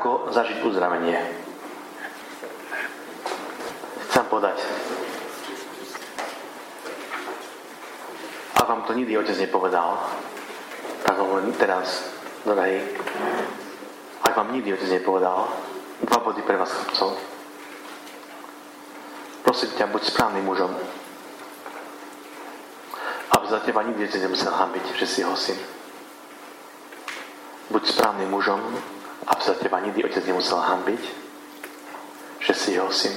Ako zažiť uzdravenie? Chcem povedať, ak vám to nikdy Otec nepovedal, tak hovorím teraz, drahí, ak vám nikdy Otec nepovedal, 2 body pre vás, chlapcov. Prosím ťa, buď správnym mužom, aby za teba nikdy Otec nemusel hanbiť, že si jeho syn. Buď správnym mužom, aby za teba nikdy Otec nemusel hanbiť, že si jeho syn.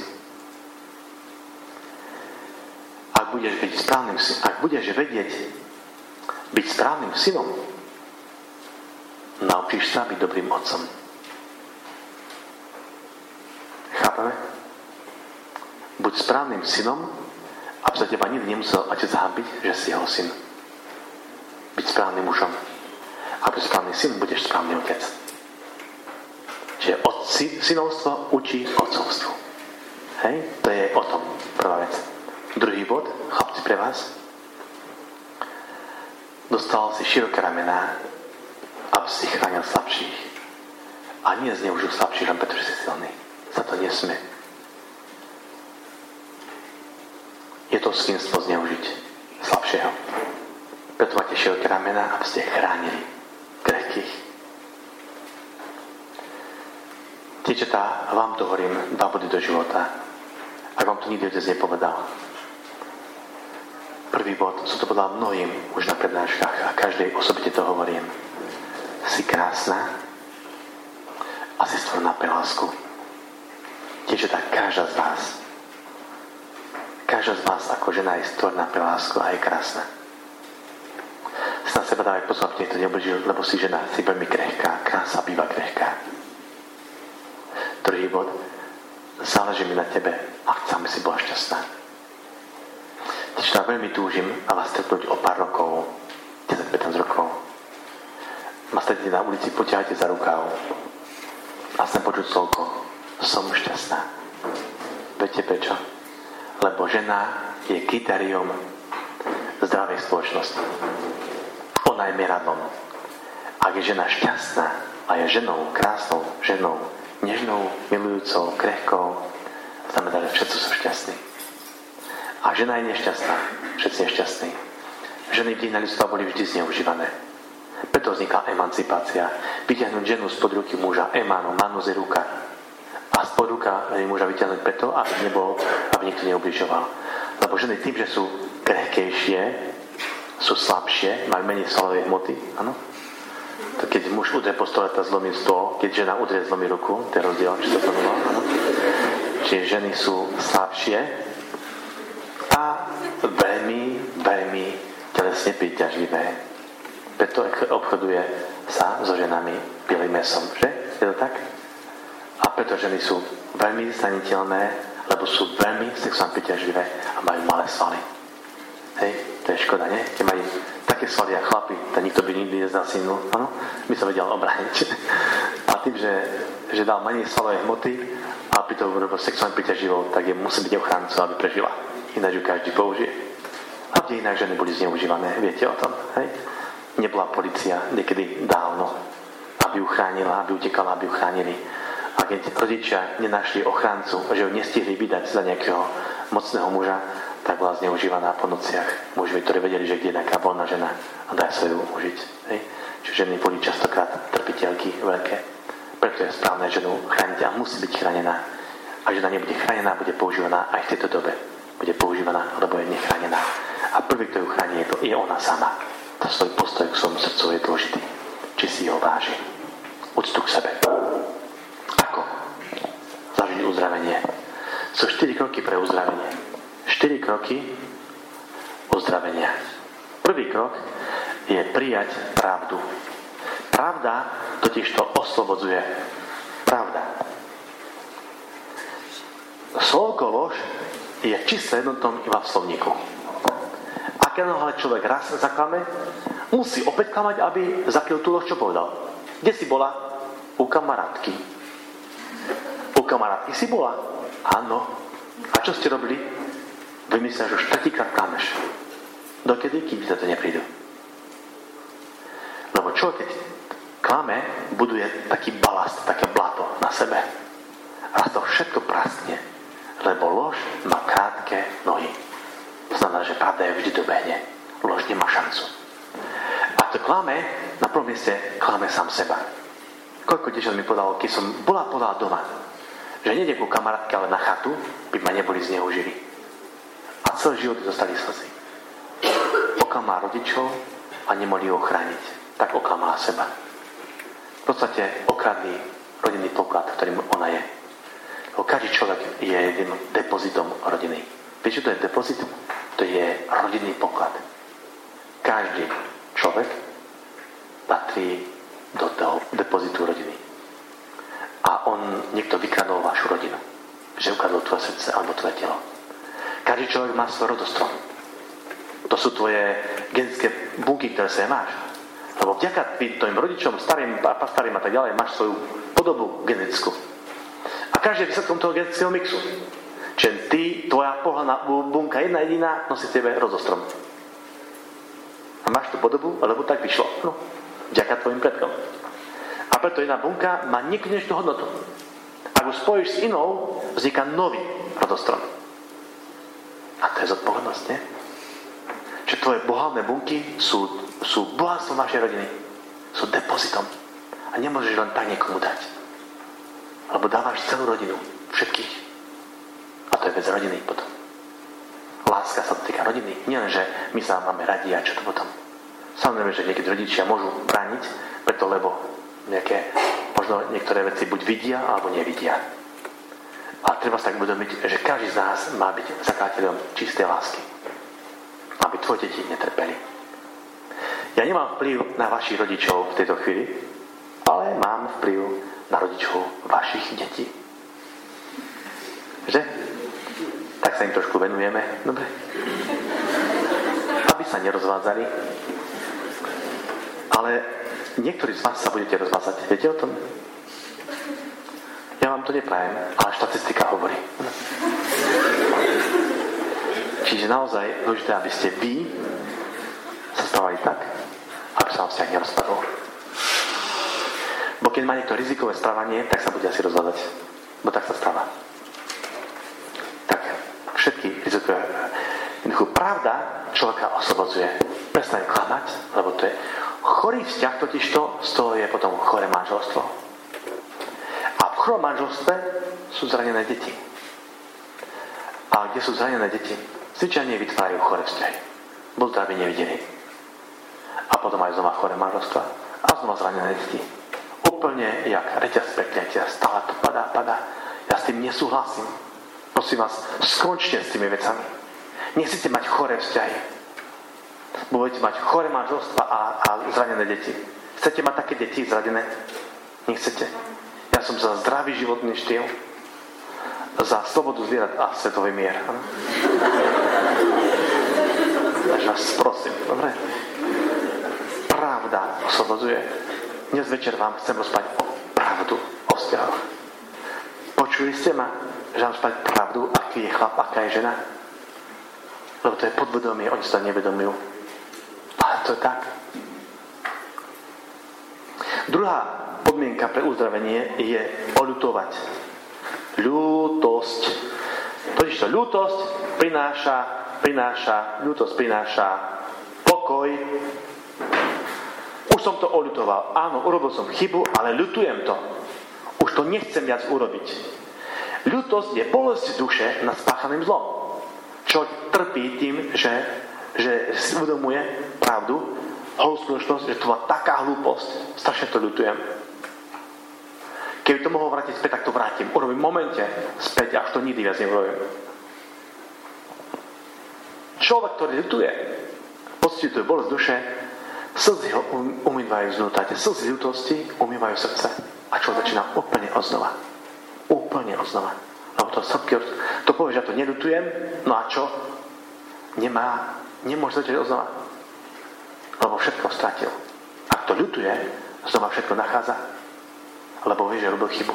Ak budeš vedieť byť správnym synom, naučíš sa byť dobrým otcom. Chápeme? Buď správnym synom, aby sa teba nikdy nemusel Otec hanbiť, že si jeho syn. Byť správnym mužom. Ak budeš správny syn, budeš správny otec. Čiže synovstvo učí otcovstvu. Hej? To je o tom prvá vec. Druhý bod, chlapci, pre vás. Dostal si široké ramená, aby si chránil slabších. A nie zneužil slabších, len pretože si silný. Za to nesmie. Je to svinstvo zneužiť slabšieho. Preto máte široké ramená, aby ste chránili krehkých. Dievčatá, vám to hovorím, 2 body do života. Ak vám to nikdy Otec nepovedal. Prvý bod, som to povedal mnohým už na prednáškach a každej osobite to hovorím. Si krásna a si stvorená pre lásku. Dievčatá, každá z vás ako žena je stvorená pre lásku a je krásna. Si na seba dávať pozor, aby to neobližil, lebo si žena, si veľmi krehká. Krása býva krehká. Druhý bod, záleží mi na tebe a chcem, aby si bola šťastná. Dievčatá, veľmi túžim a vás stretnúť o pár rokov, 10-15 rokov. Ma stretnete na ulici, poťahajte za rukáv a chcem počuť slovko: som šťastná. Viete prečo? Lebo žena je kritériom zdravej spoločnosti. Ona je meradlom. Ak je žena šťastná a je ženou, krásnou ženou, nežnou, milujúcou, krehkou, znamená, že všetci sú šťastní. A žena je nešťastná, všetci nešťastní. Ženy v dejinách ľudstva boli vždy zneužívané. Preto vznikla emancipácia. Vyťahnuť ženu spod ruky muža, emáno, manos je ruka. A spod ruka muža vyťahnuť preto, aby nikto neubližoval. Lebo ženy tým, že sú krehkejšie, sú slabšie, majú menej svalovej hmoty, áno? To keď muž udrie po stole, tá zlomí stôl, keď žena udrie, zlomí ruku, to je rozdiel, či to znamená, áno? Čiže ženy sú slabšie a veľmi telesne príťažlivé. Preto obchoduje sa so ženami bielým mesom, že? Je to tak? A preto ženy sú veľmi zraniteľné, lebo sú veľmi sexuálne príťažlivé a majú malé svaly. Hej, to je škoda, nie? Keď majú také svaly a chlapi, tak nikto by nikdy neznasilnil, áno? By sa vedel obrániť. A tým, že dal menej svalovej hmoty a pritom robil sexuálne príťažlivou, tak je musí byť ochráncov, aby prežila. Ináč ju každý použije. A v dejinách ženy boli zneužívané, viete o tom, hej? Nebola polícia niekedy dávno, aby ju chránila, aby utekala, aby ju chránili. A keď rodičia nenašli ochráncu, že ju nestihli vydať za nejakého mocného muža, tak bola zneužívaná po nociach. Muži, ktorí vedeli, že kde je nejaká voľná žena a dá sa ju užiť. Hej? Čiže ženy boli častokrát trpiteľky veľké. Preto je správne ženu chrániť a musí byť chránená. A žena nebude chránená, bude používaná aj v tejto dobe. Bude používaná, lebo je nechránená. A prvý, kto ju chráni, je ona sama. To svoj postoj k svojmu srdcu je dôležitý. Či si ho váži. Úctu k sebe. Ako zažiť uzdravenie? Sú 4 kroky pre uzdravenie. 4 kroky uzdravenia. Prvý krok je prijať pravdu. Pravda totiž to oslobodzuje. Pravda. Slovko lož je čisto jednotnom iba v slovníku. A keď ale človek raz zaklame, musí opäť klamať, aby zakryl tú lož, čo povedal. Kde si bola? U kamarátky. U kamarátky si bola? Áno. A čo ste robili? Vymyslel, že už 4-krát klameš. Dokedy? Kým sa to neprídu. Lebo človek, keď klame, buduje taký balast, také blato na sebe. A to všetko praskne, lebo lož má krátke nohy. To znamená, že pravda je vždy dobehne. Lož nemá šancu. A to klame, na prvom mieste klame sám seba. Koľko dievčat mi podalo, keď som bola doma, že nejde ku kamarátke, ale na chatu, by ma neboli zneužili. A celý život zostali slzy. Oklamala rodičov a nemohli ju ochrániť. Tak oklamala seba. V podstate okradli rodinný poklad, ktorým ona je. Každý človek je jedným depozitom rodiny. Vieš, čo to je depozit? To je rodinný poklad. Každý človek patrí do toho depozitu rodiny. A niekto vykradol vašu rodinu. Že ukradol tvoje srdce alebo tvoje telo. Každý človek má svoj rodostrom. To sú tvoje genetické bunky, ktoré sa máš. Lebo vďaka tvojim rodičom, starým a tak ďalej, máš svoju podobu genetickú. A každý je výsledkom toho genetického mixu. Čiže ty, tvoja pohľadná bunka jedna jediná, nosí tebe rodostrom. A máš tú podobu, lebo tak vyšlo. No, vďaka tvojim predkom. A preto jedna bunka má nekonečnú hodnotu. Ak ju spojíš s inou, vzniká nový rodostrom. A to je zodpovednosť, nie? Čiže tvoje bohatné bunky sú bohatstvom vašej rodiny. Sú depozitom. A nemôžeš len tak niekomu dať. Lebo dávaš celú rodinu. Všetkých. A to je vec rodiny potom. Láska sa týka rodiny. Nie len, že my sa máme radi a čo to potom. Samozrejme, že niekedy rodičia môžu brániť, preto lebo možno niektoré veci buď vidia, alebo nevidia. A treba sa tak uvedomiť, že každý z nás má byť zakladateľom čistej lásky. Aby tvoje deti netrpeli. Ja nemám vplyv na vašich rodičov v tejto chvíli, ale mám vplyv na rodičov vašich detí. Že? Tak sa im trošku venujeme. Dobre? Aby sa nerozvádzali. Ale niektorí z vás sa budete rozvázať. Viete o tom? Ja vám to neprajem, ale štatistika hovorí. Čiže naozaj dôležité, aby ste vy sa stávali tak, aby sa vám vzťah nerozpadol. Bo keď má niekto rizikové správanie, tak sa bude asi rozvázať. Bo tak sa stáva. Tak, všetky rizikové. Jednoducho, pravda človeka oslobodzuje. Prestaň klamať, lebo to je chorý vzťah, totižto z toho je potom choré manželstvo. A v chorom manželstve sú zranené deti. A kde sú zranené deti? Zvyčajne vytvárajú choré vzťahy. Budú to, aby nevideli. A potom aj znova choré manželstva. A znova zranené deti. Úplne jak reťaz prekliatia. Stále to padá. Ja s tým nesúhlasím. Prosím vás, skončte s tými vecami. Nechcete mať choré vzťahy. Budete mať choré manželstva a zranené deti. Chcete mať také deti zranené? Nechcete. Ja som za zdravý životný štýl, za slobodu zvierat a svetový mier. Takže vás prosím, dobre? Pravda oslobodzuje. Dnes večer vám chcem rozprávať o pravdu o vzťahoch. Počuli ste ma, že vám rozprávať pravdu, aký je chlap, aká je žena? Lebo to je podvedomie, oni sa to nevedomujú. Ale to je tak. Druhá podmienka pre uzdravenie je oľutovať. Ľútosť. Totižto ľútosť prináša pokoj. Už som to oľutoval. Áno, urobil som chybu, ale ľutujem to. Už to nechcem viac urobiť. Ľútosť je bolesť duše nad spáchaným zlom. Človek trpí tým, že si uvedomuje pravdu, holú skutočnosť, že to bola taká hlúposť. Strašne to ľutujem. Keby to mohol vrátiť späť, tak to vrátim. Urobím v momente späť, až to nikdy viac neurobím. Človek, ktorý ľutuje, pocituje bolesť duše, slzy ho umývajú znútra. Tie slzy ľutosti umývajú srdce. A človek začína úplne oznova. Úplne oznova. Lebo to povie, že ja to neľutujem, no a čo? Nemôže začať oznova. Lebo všetko stratil. Ak to ľutuje, znova všetko nachádza. Lebo vie, že robil chybu.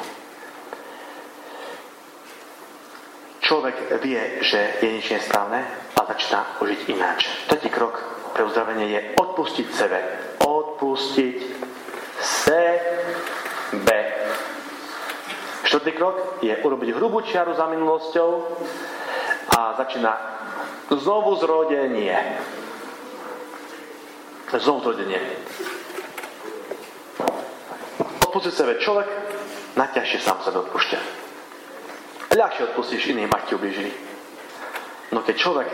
Človek vie, že je nič nesprávne a začína užiť ináč. Tretí krok pre uzdravenie je odpustiť sebe. Odpustiť sebe. Štvrtý krok je urobiť hrubú čiaru za minulosťou a začína znovu zrodenie. Odpustiť sebe človek najťažšie sám sebe odpúšťa. Ľahšie odpustíš iným, ak ti ublížili. No keď človek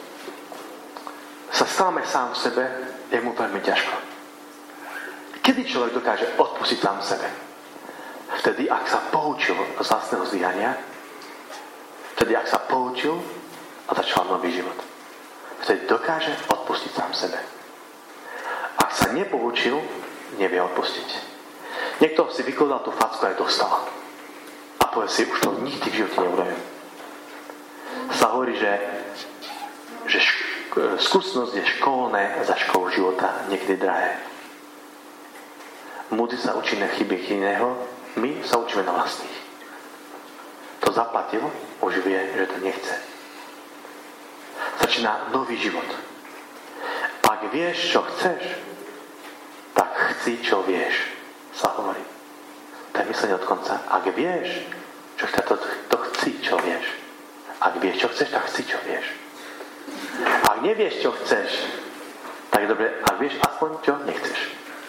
sa sklame sám v sebe, je mu veľmi ťažko. Kedy človek dokáže odpustiť sám sebe? Vtedy, ak sa poučil z vlastného zlyhania, vtedy, ak sa poučil a začal nový život. Vtedy dokáže odpustiť sám sebe. Ak sa nepoučil, nevie odpustiť. Niekto si vykladal tú facku aj dostal. A povie si, už to nikdy v živote neurobím. Sa hovorí, že skúsenosť je školné za školu života niekedy drahé. Múdry sa učí na chyby iného, my sa učíme na vlastných. To zaplatil, už vie, že to nechce. Začína nový život. Ak vieš, čo chceš, tak chci, čo vieš, sa hovorí. To je myslenie od konca. Ak vieš, čo chceš, to chci, čo vieš. Ak vieš, čo chceš, tak chci, čo vieš. Ak nevieš, čo chceš, tak je dobre, ak vieš aspoň, čo nechceš.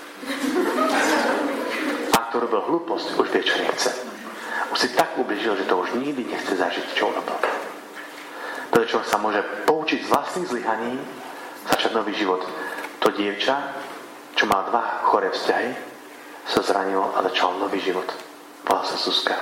Ak to robil hlúposť, už vie, čo nechce. Už si tak ubližil, že to už nikdy nechce zažiť, čo urobil. Preto človek sa môže poučiť z vlastných zlyhaní, začať nový život. To dievča, čo má 2 choré vzťahy, sa zranilo a začal nový život. Volá sa Zuzka.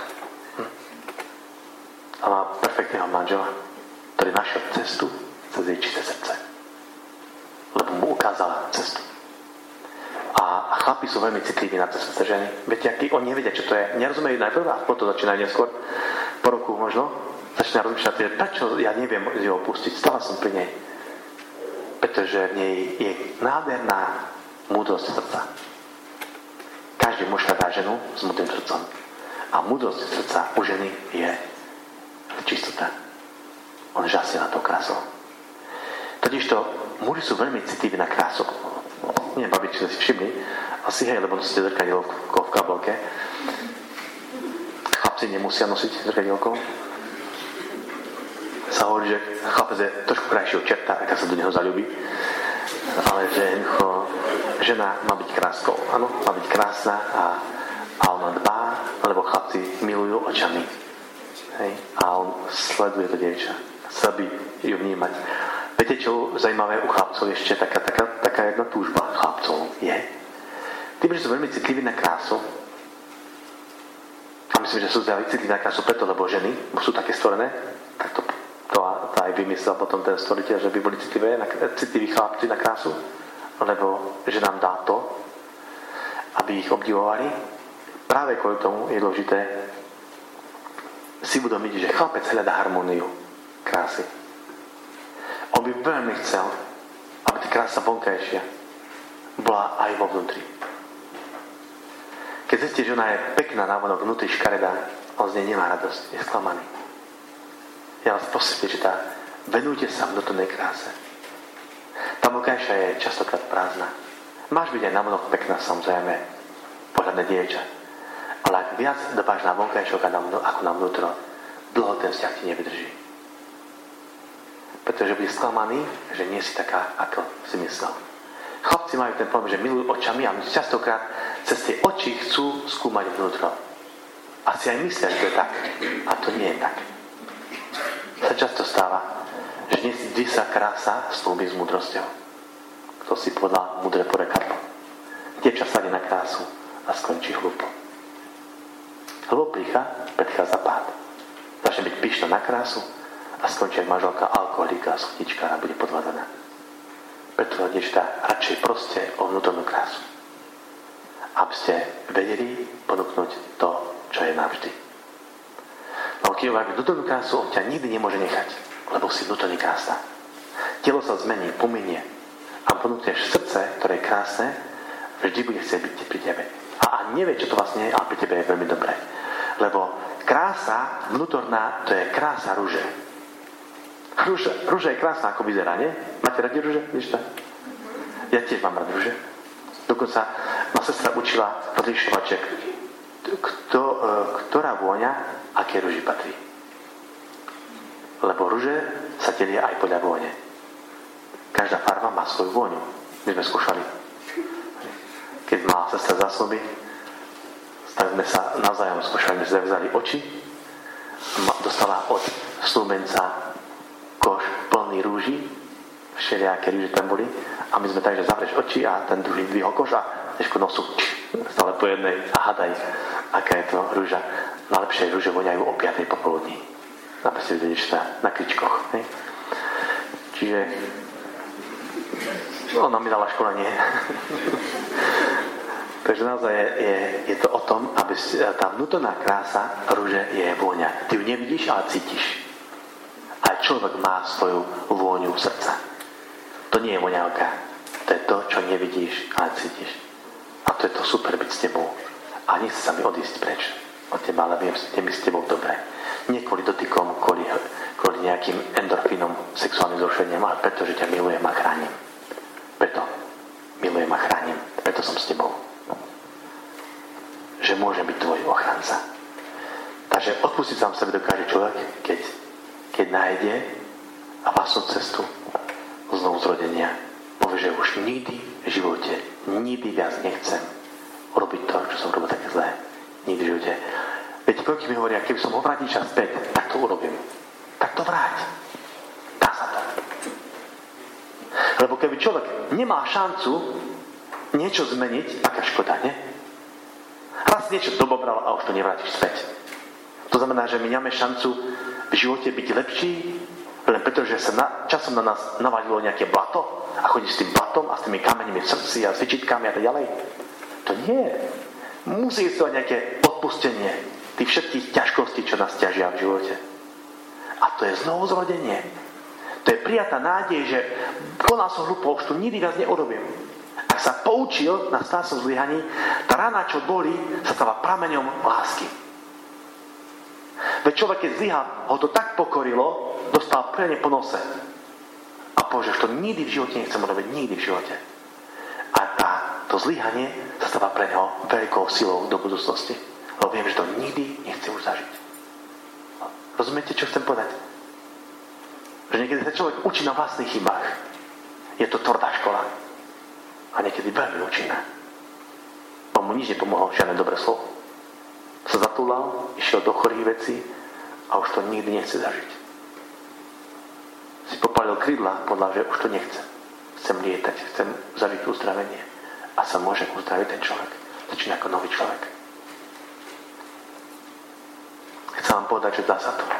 A má perfektného manžela, ktorý našiel cestu cez jej čisté srdce. Lebo mu ukázala cestu. A chlapi sú veľmi citliví na cestu ženy. Viete, akí oni nevedia, čo to je. Nerozumejú najprv a potom začínajú neskôr. Po roku možno. Začína rozmýšľať, prečo ja neviem ju opustiť. Stala som pri nej. Pretože v nej je nádherná múdrosť srdca. Každý muž hľadá ženu s múdrym srdcom. A múdrosť srdca u ženy je čistota. On žasne na to krásou. Totižto muži sú veľmi citliví na krásu. Nie, babičky si všimli. Asi hej, lebo nosíte zrkadielko v kabelke. Chlapci nemusia nosiť zrkadielko. Sa hovorí, že chlapec je trošku krajšieho čerta, ak sa do neho zaľúbi. Ale že žena má byť kráskou. Áno, má byť krásna a ona dbá, lebo chlapci milujú očami. Hej? A on sleduje to dievča. Chcel by ju vnímať. Viete, čo zaujímavé u chlapcov ešte taká jedna túžba chlapcov je. Tým, že sú veľmi citliví na krásu, a myslím, že sú citliví na krásu preto, lebo ženy sú také stvorené, tak to aj vymyslel potom ten stvoriteľ, že by boli citliví chlapci na krásu, lebo že nám dá to, aby ich obdivovali. Práve kvôli tomu je dôležité si uvedomiť, že chlapec hľadá harmóniu krásy. On by veľmi chcel, aby tá krása vonkajšia bola aj vo vnútri. Keď zistíte, že ona je pekná návonok, vnútri škaredá, on z nej nemá radosť, je sklamaný. Ja vás posvetím, venujte sa vnútornej kráse. Tá vonkajšia je častokrát prázdna. Máš byť aj návonok pekná, samozrejme, pohľadné dievča. Ale ak viac dbáš na vonkajšok ako na vnútro, dlho ten vzťah ti nevydrží. Pretože bude sklamaný, že nie si taká, ako si myslel. Chlapci majú ten problém, že milujú očami a častokrát cez tie oči chcú skúmať vnútro. Asi aj myslia, že to je tak. A to nie je tak. Sa často stáva, že vždy sa krása slúbi s múdrosťou. Kto si povedal múdre porekadlo. Dievča sadí na krásu a skončí hlúpo. Hlúplícha predchádza pád. Začne byť pyšná na krásu a skončí aj manželka alkoholika a schutičkára bude podvádzaná. Preto dievčatá radšej proste o vnútornú krásu. Aby ste vedeli ponúknuť to, čo je navždy. Lebo keď máš vnútornú krásu, on ťa nikdy nemôže nechať, lebo si vnútorne krásna. Telo sa zmení, pominie a ponúkneš srdce, ktoré je krásne, vždy bude chcieť byť pri tebe. A nevie, čo to vlastne je, ale pri tebe je veľmi dobré. Lebo krása vnútorná, to je krása rúže. Rúža je krásna, ako vyzerá, nie? Máte radi rúže? Ja tiež mám rád rúže. Dokonca ma sestra učila rozlišovať, že ktorá vôňa aké rúži patrí. Lebo rúže sa delia aj podľa vône. Každá farba má svoju vôňu. My sme skúšali. Keď mala sestra zásoby, tak sme sa navzájom skúšali, my sme vzali oči, dostala od snúbenca koš plný rúží, všelijaké rúže tam boli, a my sme tak, že zavrieš oči a ten druhý dvihol koš a ešte nosu stále po jednej a hadaj, aká je to rúža. Najlepšie rúže voňajú o 5. popoludní. Napríklad vidíš sa na kričkoch. Ne? Čiže ona mi dala školenie. Takže naozaj je to o tom, aby tá vnútorná krása rúže je vôňa. Ty ju nevidíš, ale cítiš. Aj človek má svoju vôňu srdca. To nie je voňavka. To je to, čo nevidíš, ale cítiš. A to je to super byť s tebou. A nechce sa mi odísť preč od teba, ale viem, že mi s tebou dobre. Nie kvôli dotykom, kvôli nejakým endorfínom, sexuálnym zrušeniam, ale preto, že ťa milujem a chránim. Preto milujem a chránim. Preto som s tebou. Že môžem byť tvoj ochranca. Takže odpustiť sám sebe dokáže človek, keď nájde a vlastnú cestu znovu zrodenia. Povie, že už nikdy v živote, nikdy viac nechcem urobiť to, čo som robil také zlé. Nikdy v živote. Viete, koľko mi hovoria, keby som ho vrátil čas späť, tak to urobím. Tak to vráť. Dá sa to. Lebo keby človek nemá šancu niečo zmeniť, aká škoda, nie? Raz niečo dobobral a už to nevrátiš späť. To znamená, že my nemáme šancu v živote byť lepší, len preto, že sa časom na nás navadilo nejaké blato a chodíš s tým blatom a s tými kameňmi v srdci a s vyčitkami a tak ďalej. To nie. Musí to nejaké odpustenie tých všetkých ťažkostí, čo nás ťažia v živote. A to je znovu zrodenie. To je prijatá nádej, že konal som hlupo, už to nikdy viac neurobím. Ak sa poučil na stásom zlyhaní, tá rana, čo boli, sa stáva prameňom lásky. Veď človek, keď zlyhal, ho to tak pokorilo, dostal priane po nose. A povedal, že to nikdy v živote nechcem urobiť, nikdy v živote. A to zlyhanie sa stáva pre neho veľkou silou do budúcnosti. Lebo viem, že to nikdy nechcem už zažiť. Rozumiete, čo chcem povedať? Že niekedy sa človek učí na vlastných chybách. Je to tvrdá škola. A niekedy veľmi účinná. Bo mu nič nepomohlo, žiadne dobré slovo. Sa zatúlal, išiel do chorých vecí a už to nikdy nechce zažiť. Si popálil krídla, podľa, že už to nechce. Chcem lietať, chcem zažiť uzdravenie. A sa môže uzdraviť ten človek. Začína ako nový človek. Chcem vám povedať, že dá sa to.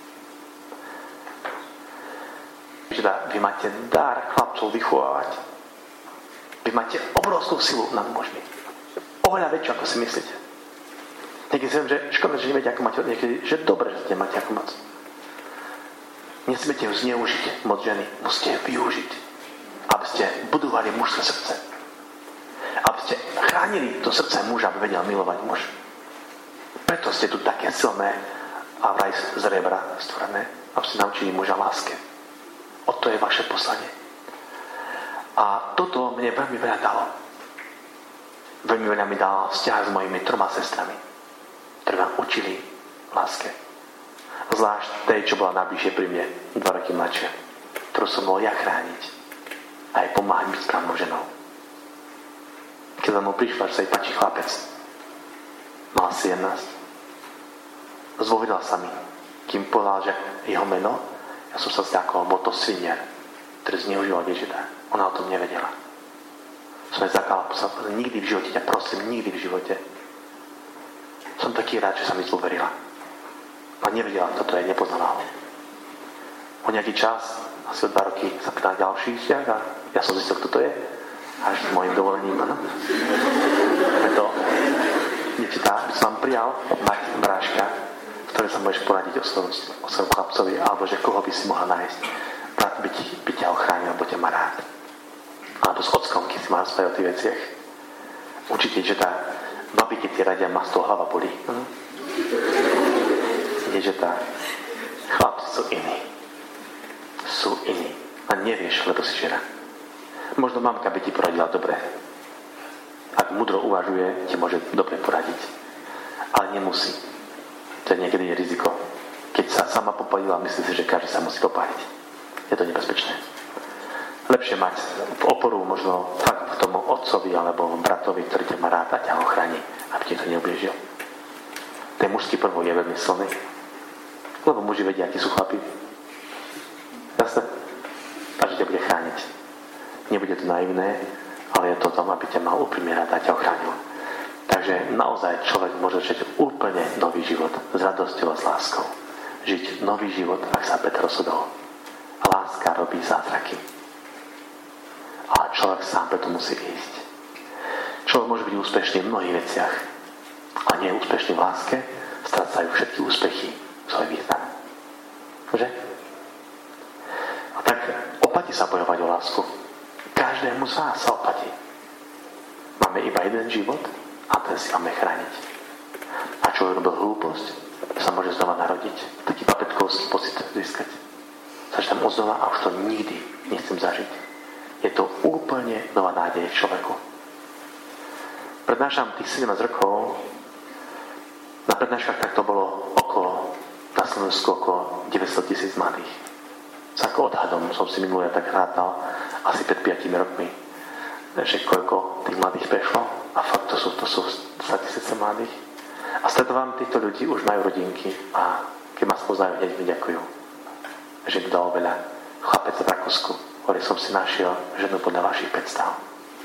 Vy máte dar chlapcov vychovávať. Vy máte obrovskú silu nad mužmi. Oveľa väčšiu, ako si myslíte. Niekedy si viem, že škoda, že neviete, ako máte, niekedy, že dobre, že máte ako moc. Nesmiete ju zneužiť, moc ženy. Musíte ju využiť, aby ste budovali mužské srdce. Aby ste chránili to srdce muža, aby vedel milovať muž. Preto ste tu také silné a vraj z rebra stvorené, aby ste naučili muža láske. O to je vaše poslanie. A toto mne veľmi veľa dalo. Veľmi veľa mi dalo vzťah s mojimi 3 sestrami, ktoré ma učili láske. Zvlášť tej, čo bola najbližšie pri mne, 2 roky mladšia, ktorú som mohol ja chrániť a aj pomáhať byť správnou ženou. Keď za mnou prišla, že sa jej páči chlapec, mal 17, zvovidal sa mi, kým povedal, že jeho meno, ja som sa zďakoval, bol to svinier, ktorý zneužíval dievčatá. Ona o tom nevedela. Som jej zakázal, nikdy v živote, ťa prosím, nikdy v živote. Som taký rád, že sa mi zloverila. A nevedela, toto je, nepoznala ho. O nejaký čas, asi o 2 roky, sa pýtal ďalší vzťah a ja som zistil, kto to je. Až s mojim dovolením, áno. Preto, dievčatá, by som vám prijal mať bráška, ktoré sa môžeš poradiť o svojom chlapcovi, alebo že koho by si mohla nájsť. By ťa ochránil, alebo ťa má rád. Alebo s ockom, keď si má rozprávať o tých veciach. Určite, že tá babi, keď ti radia, má z toho hlava bolí. Je, že tá chlapci sú iní. Sú iní. A nevieš, lebo si žena. Možno mamka by ti poradila dobre. Ak múdro uvažuje, ti môže dobre poradiť. Ale nemusí. To je niekedy riziko. Keď sa sama popalila, myslí si, že každý sa musí popáliť. Je to nebezpečné. Lepšie mať v oporu možno fakt v tom otcovi alebo bratovi, ktorý ťa má rád a ťa ochráni, aby ti to neublížil. Ten mužský prvok je veľmi silný. Lebo muži vedia, akí sú chlapi. Jasné? A že ťa bude chrániť. Nebude to naivné, ale je to o tom, aby ťa mal úprimne rád a ťa ochránil. Takže naozaj človek môže začať úplne nový život s radosťou a s láskou. Žiť nový život, ak sa Peter rozhodol. A láska robí zázraky. Ale človek sám preto musí ísť. Človek môže byť úspešný v mnohých veciach, a nie je úspešný v láske, strácajú všetky úspechy svoj význam. Že? A tak oplatí sa bojovať o lásku. Každému z vás sa oplatí. Máme iba jeden život a ten si máme chrániť. A čo robil hlúposť, sa môže znova narodiť. Taký papetkovský pocit získať. Začnem odznova a už to nikdy nechcem zažiť. Je to úplne nová nádej v človeku. Prednášam tých 17 rokov. Na prednáškach takto bolo na Slovensku okolo 900 000 mladých. S ako odhadom som si minulé tak rátal asi pred 5 rokmi, že koľko tých mladých prešlo. A fakt to sú 100 000 mladých. A stretávam týchto ľudí, už majú rodinky a keď ma spoznajú, hneď mi ďakujú. Že mi dalo veľa. Chlapec v Rakúsku. Hovorí, som si našiel ženu podľa vašich predstav.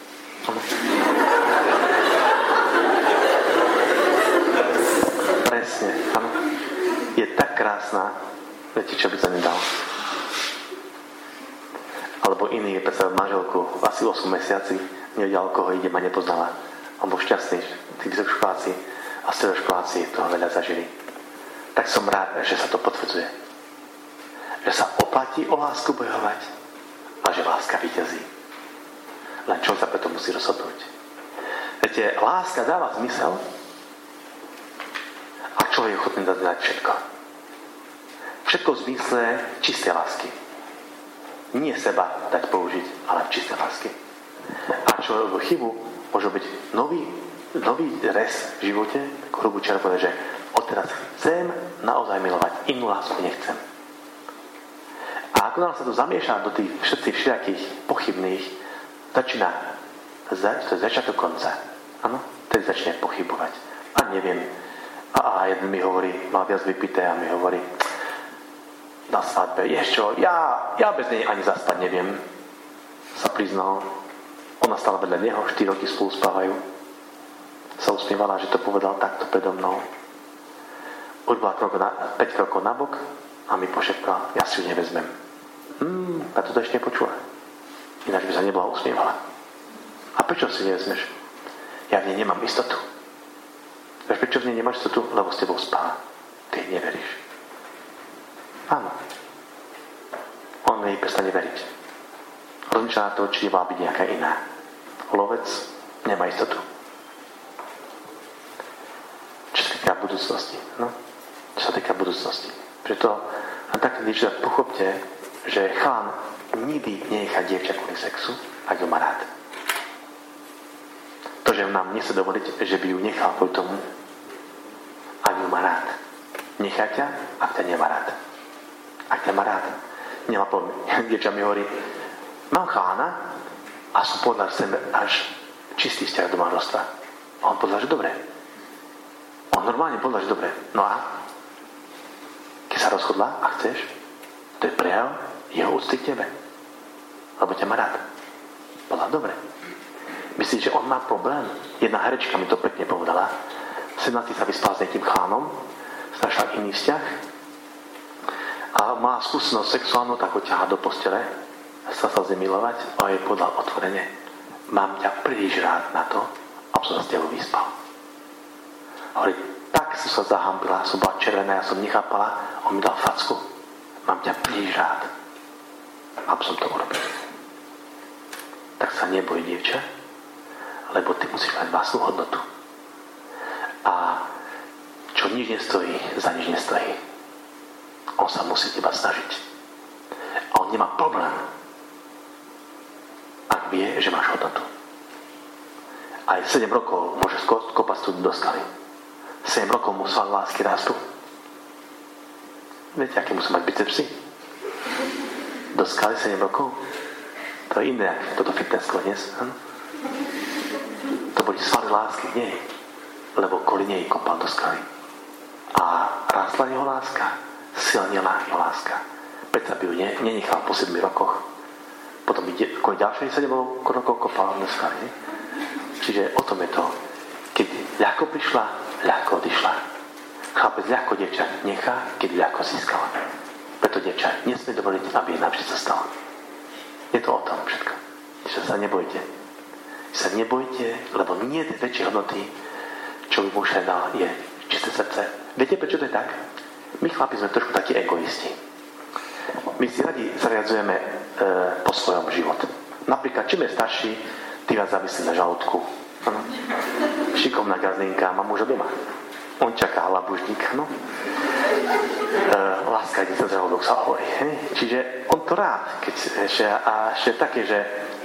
Presne, áno. Je tak krásna, viete, čo by sa nedal. Alebo iný je predstavil manželku asi 8 mesiaci, nevedel, koho ide, ma nepoznala. On bol šťastný, tí vysokoškoláci a stredoškoláci toho veľa zažili. Tak som rád, že sa to potvrdzuje. Že sa oplatí o lásku bojovať a že láska víťazí. Len čo sa preto musí rozhodnúť. Viete, láska dáva zmysel a človek je ochotný dať všetko. Všetko v zmysle čistej lásky. Nie seba dať použiť, ale v čistej lásky. A čo robil chybu, môže byť nový rez v živote, hrubú červené, že odteraz chcem naozaj milovať, inú lásku nechcem. A ako nám sa to zamieša do tých všetkých všelijakých pochybných, začína to je začiatok konca. Áno? Tedy začne pochybovať. A neviem. A jeden mi hovorí, mal viac vypité a mi hovorí, na svadbe, čo, ja bez nej ani zaspať neviem. Sa priznal. Ona stala vedľa neho, 4 roky spolu spávajú. Sa usmievala, že to povedal takto predo mnou. Urobila 5 krokov nabok a mi pošepkala, ja si ju nevezmem. A to ešte nepočula. Ináč by sa nebola usmievala. A prečo si nevezmeš? Ja v nej nemám istotu. Vieš, prečo v nej nemáš istotu? Lebo s tebou spáva. Ty neveríš. Áno. On jej prestane veriť. Rozmýšľa na to, či nemá byť nejaká iná. Lovec nemá istotu. Čo sa týka budúcnosti. No? Čo sa týka budúcnosti. Preto a tak niečo pochopte, že chalán nikdy nenechá dievča kvôli sexu, ak ju má rád. To, že nám nechce dovoliť, že by ju nechal kvôli tomu, ak ju má rád. Nechá ťa, ak ťa nemá rád. Ak ťa má rád. Nemá problém. Dievča mi hovorí, mám chalána a som povedal, že chcem až čistý vzťah do manželstva. A on povedal, že dobre. On normálne povedal, že dobre. No a keď sa rozhodla a chceš, to je prejav jeho úcty k tebe. Lebo ťa má rád. Povedal, dobre. Myslíš, že on má problém? Jedna herečka mi to pekne povedala. 17 sa vyspala s nejakým chánom, snašla iný vzťah a má skúsenosť sexuálnu, tak ho ťahá do postele, sa zmilovať a jej povedal otvorene, mám ťa príliš rád na to, aby som sa s tebou vyspal. Hovorí, tak som sa zahambila, som bola červená, ja som nechápala, on mi dal facku. Mám ťa príliš rád, aby som to urobil. Tak sa neboj, dievča, lebo ty musíš mať vlastnú hodnotu. A čo nič nestojí, za nič nestojí. On sa musí teba snažiť. A on nemá problém, ak vie, že máš hodnotu. Aj 7 rokov môže kopať do skaly. 7 rokov mu svaly lásky rastú. Viete, aké musí mať bicepsy? Do skaly 7 rokov? To je iné, ako toto fitnessko dnes. To boli svaly lásky v nej, lebo kvôli nej kopal do skaly. A rástla jeho láska, silnila jeho láska. Preto by ju nenechal po 7 rokoch. Potom kvôli ďalších 7 rokov kopal do skaly. Čiže o tom je to. Keď ľahko prišla, ľahko odišla. Chlapec ľahko dievča nechá, keď ľahko získala. Preto dievča nesmie dovoliť, aby jej navždy sa stalo. Je to o tom všetko. Že sa nebojte. Sa nebojte, lebo nie je väčšej hodnoty, čo by muž dal, je čisté srdce. Viete, prečo to je tak? My chlapi sme trošku takí egoisti. My si radi zariadzujeme po svojom život. Napríklad, čím je starší, ty viac závislí na žalúdku. Šikovná gazlinka má muža doma. On čaká labužník, no. Láska ide cez žalúdok, sa hovorí. Čiže on to rád, keď ešte také, že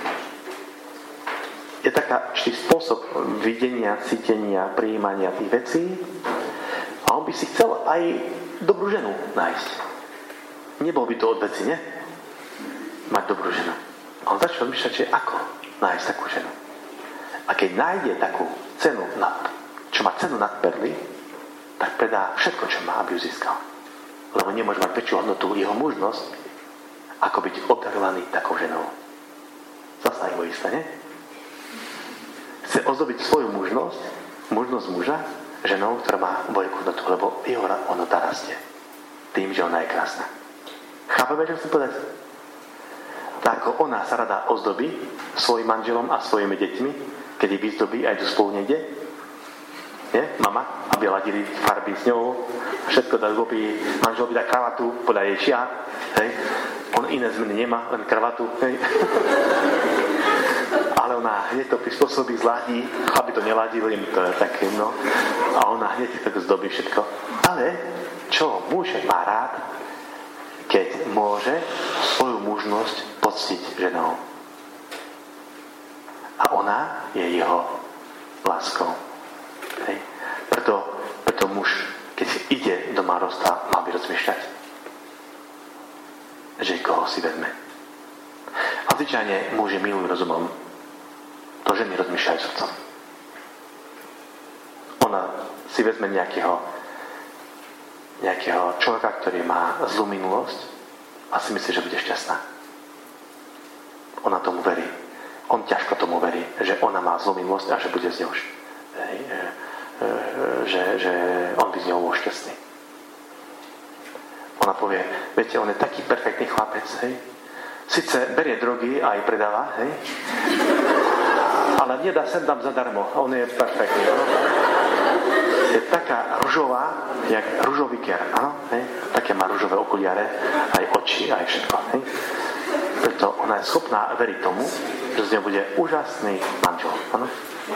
je taký spôsob videnia, cítenia, prijímania tých vecí a on by si chcel aj dobrú ženu nájsť. Nebol by to od veci, ne? Mať dobrú ženu. A on začal myšľať, že ako nájsť takú ženu. A keď nájde takú cenu, čo má cenu nad perly, tak predá všetko, čo má, aby ju získal. Lebo nemôže mať väčšiu hodnotu jeho mužnosť, ako byť obdarovaný takou ženou. Zasa egoista, ne? Chce ozdobiť svoju mužnosť muža, ženou, ktorá má veľkú hodnotu, lebo jeho hodnota rastie. Tým, že ona je krásna. Chápeme, čo chcem povedať? Tak ako ona sa rada ozdobí svojim manželom a svojimi deťmi, keď ich vyzdobí a idú spolu niekde, nie? Mama, aby ladili farby s ňou, všetko dá zlobí, manželovi dá kravatu podľa jej šiat, hej? On iné zmeny nemá, len kravatu, hej? Ale ona hneď to prispôsobí, zladí, aby to neladili, to je také, no. A ona hneď tak zdobí všetko. Ale čo muž má rád, keď môže svoju mužnosť poctiť ženou. A ona je jeho láskou. Hej. Preto muž, keď ide do manželstva, má by rozmýšľať, že koho si vezme. A zvyčajne muži milujú rozumom, to ženy rozmýšľajú srdcom. Ona si vezme nejakého človeka, ktorý má zlú minulosť a si myslí, že bude šťastná. Ona tomu verí. On ťažko tomu verí, že ona má zlú minulosť a že bude z ňou že on by z ňou bol šťastný. Ona povie, viete, on je taký perfektný chlapec, hej. Sice berie drogy a aj predáva, hej. Ale nedá sem tam zadarmo. On je perfektný, no? Je taká ružová, jak ružový ker, áno, hej. Také má ružové okuliare, aj oči, aj všetko, hej. Preto ona je schopná veriť tomu, že z ňou bude úžasný manžel, áno.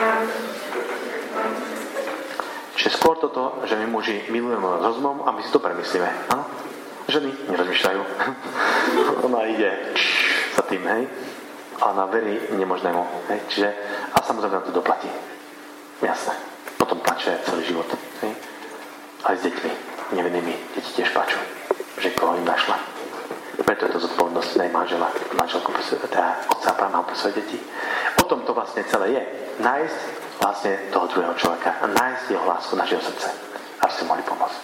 Čiže skôr toto, že my muži milujeme rozumom a my si to premyslíme. Áno? Ženy nerozmýšľajú. Ona ide za tým, hej. A ona verí nemožnému. Hej. Čiže, a samozrejme to doplatí. Jasné. Potom plače celý život. Hej. Aj s deťmi. Nevinnými deti tiež plačú. Že koho im našla. Preto je to zodpovednosť manžela, manželku, teda otca práva pre svoje deti. O tom to vlastne celé je. Nájsť vlastne toho druhého človeka a nájsť jeho lásku na jeho srdce. Aby ste mohli pomôcť.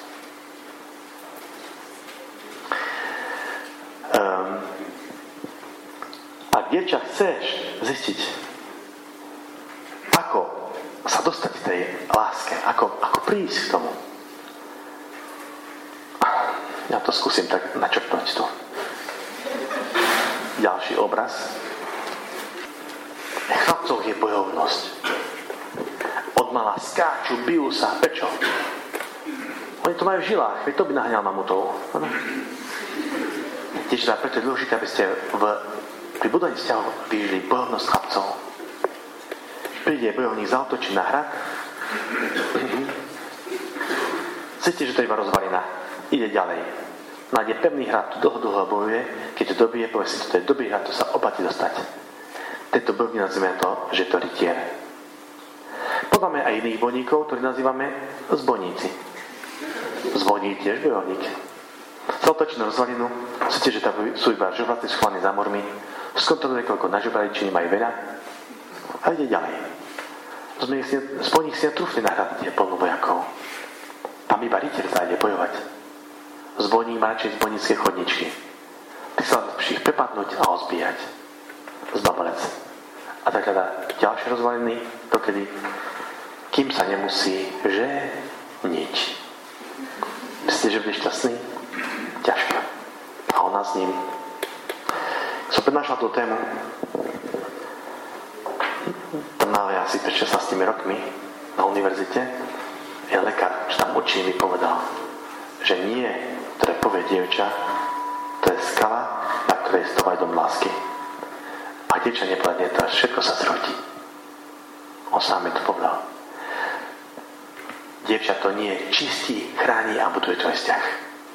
Ak dievča chceš zistiť, ako sa dostať k tej láske, ako prísť k tomu, ja to skúsim tak načrtnúť tu. Ďalší obraz. Chlapcov je bojovnosť. Odmala skáču, bijú sa. Prečo? Oni to majú v žilách. Veď to by naháňal mamutov. Tiež preto je dôležité, aby ste pri budovaní vzťahov vyžili bojovnosť chlapcov. Príde bojovník, zaútočí na hrad. Cíti, že to je iba rozvalina. Ide ďalej. Nájde pevný hrad, tu dlho bojuje. Keď to dobije, povie si, to je dobrý hrad, to sa oplatí dostať. Tento bojovník nazývame to, že to rytier. Poďme aj a iných bojníkov, ktorých nazývame zbojníci. Zbojník tiež bojovník. Zautočí na rozvalinu, chcete, že tam sú iba žobraty schovaní za mormi, skontroluje, koľko na žobraličine majú veľa a ide ďalej. Zbojník si netrúfli nahradiť plnú vojakov. Tam iba rytier zájde bojovať. Zbojník má radšej zbojnícke chodničky. Ty sa ich prepadnúť a ozbíjať. Zbabalec. A tak hľadá ďalšie rozvaliny, dokedy, kým sa nemusí, že nič. Myslíte, že bude šťastný? Ťažko. A ona s ním. Som prednášal tú tému. Práve asi pred 16 rokmi na univerzite. Ja lekár, čo tam učí, mi povedal, že nie, ktoré povie dievča, to je skala, na ktorej stojí dom lásky. A dievča nepovedal, to všetko sa zrodí. On sám mi to povedal. Dievča to nie čistí, chráni a buduje tvoj vzťah.